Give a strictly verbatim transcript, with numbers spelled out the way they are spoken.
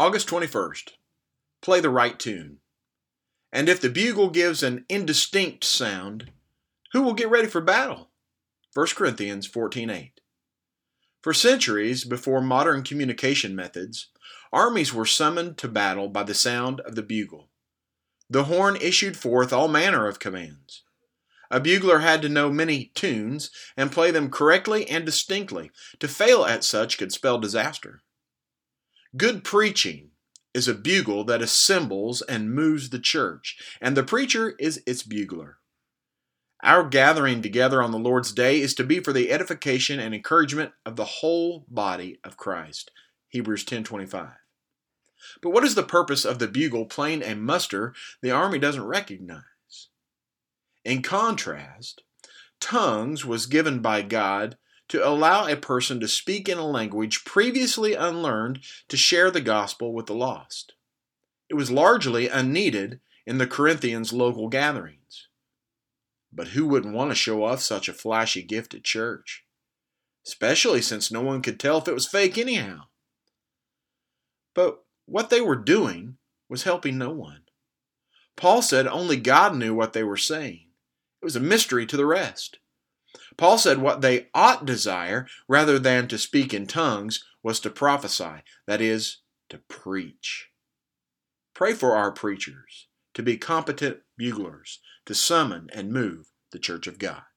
August twenty-first. Play the right tune. And if the bugle gives an indistinct sound, who will get ready for battle? First Corinthians fourteen eight. For centuries before modern communication methods, armies were summoned to battle by the sound of the bugle. The horn issued forth all manner of commands. A bugler had to know many tunes and play them correctly and distinctly. To fail at such could spell disaster. Good preaching is a bugle that assembles and moves the church, and the preacher is its bugler. Our gathering together on the Lord's Day is to be for the edification and encouragement of the whole body of Christ. Hebrews ten twenty-five. But what is the purpose of the bugle playing a muster the army doesn't recognize? In contrast, tongues was given by God to allow a person to speak in a language previously unlearned to share the gospel with the lost. It was largely unneeded in the Corinthians' local gatherings. But who wouldn't want to show off such a flashy gift at church? Especially since no one could tell if it was fake anyhow. But what they were doing was helping no one. Paul said only God knew what they were saying. It was a mystery to the rest. Paul said what they ought desire, rather than to speak in tongues, was to prophesy, that is, to preach. Pray for our preachers to be competent buglers, to summon and move the church of God.